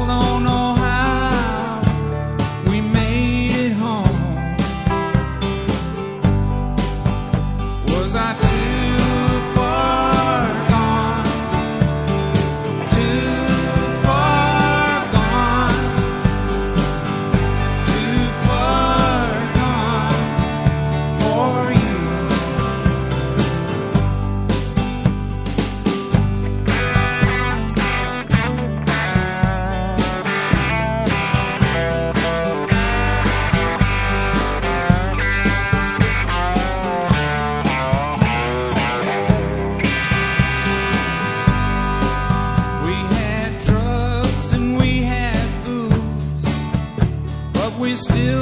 don't know how we made it home. Was I too far gone? Too far gone? Too far gone for you? We had drugs and we had booze, but we still